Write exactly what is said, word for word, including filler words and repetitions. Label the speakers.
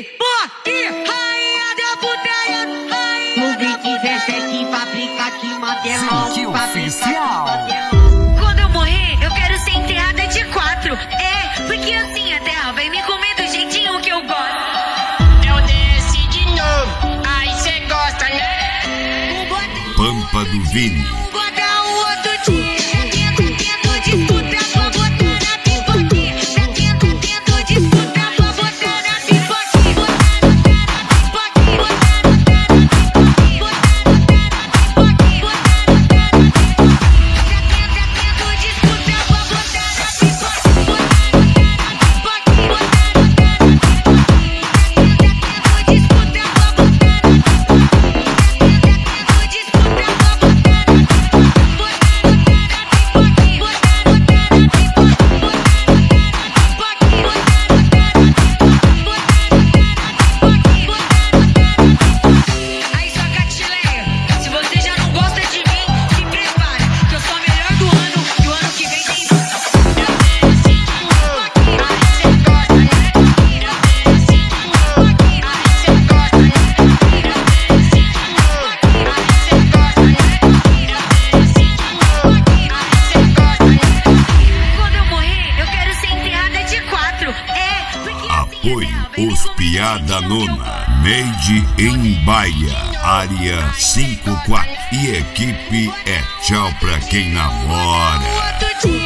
Speaker 1: Pode, rainha da putaria, rainha da putaria. Que fabrica, que mantém
Speaker 2: Que oficial.
Speaker 1: Quando eu morrer, eu quero ser enterrada de quatro. É, porque assim a terra vai me comer do jeitinho que eu gosto.
Speaker 3: Eu desci de novo, aí cê gosta, né?
Speaker 4: Pampa do Vini.
Speaker 1: Vou dar um outro dia. Tento, tento disputar, vou botar na pipoquinha. Tento, tento disputar, vou botar na pipoquinha. Botar na pipoquinha, botar na pipoquinha, botar na pipoquinha, botar na pipoquinha. Tento, tento disputar, vou botar na pipoquinha. Botar na pipoquinha, botar na pipoquinha. Tento, tento disputar, vou botar na pipoquinha. Tento disputar, vou botar na Aí sua catileia, se você já não gosta de mim, se prepara, que eu sou a melhor do ano e o ano que vem tem mais.
Speaker 3: Eu desci de novo, aí cê gosta, né? Eu desci de novo, aí cê gosta, né? Eu desci de novo, aí cê gosta, né? Eu desci de novo, aí cê gosta, né?
Speaker 1: Quando eu morrer, eu quero ser enterrada de quatro. É, porque assim a
Speaker 4: Apoio
Speaker 1: terra vai me
Speaker 4: Os
Speaker 1: comer do
Speaker 4: Piada
Speaker 1: jeitinho que eu
Speaker 4: Nona.
Speaker 1: gosto.
Speaker 4: Made em Baia. Área cinquenta e quatro. E equipe é tchau pra quem namora.
Speaker 1: Outro dia.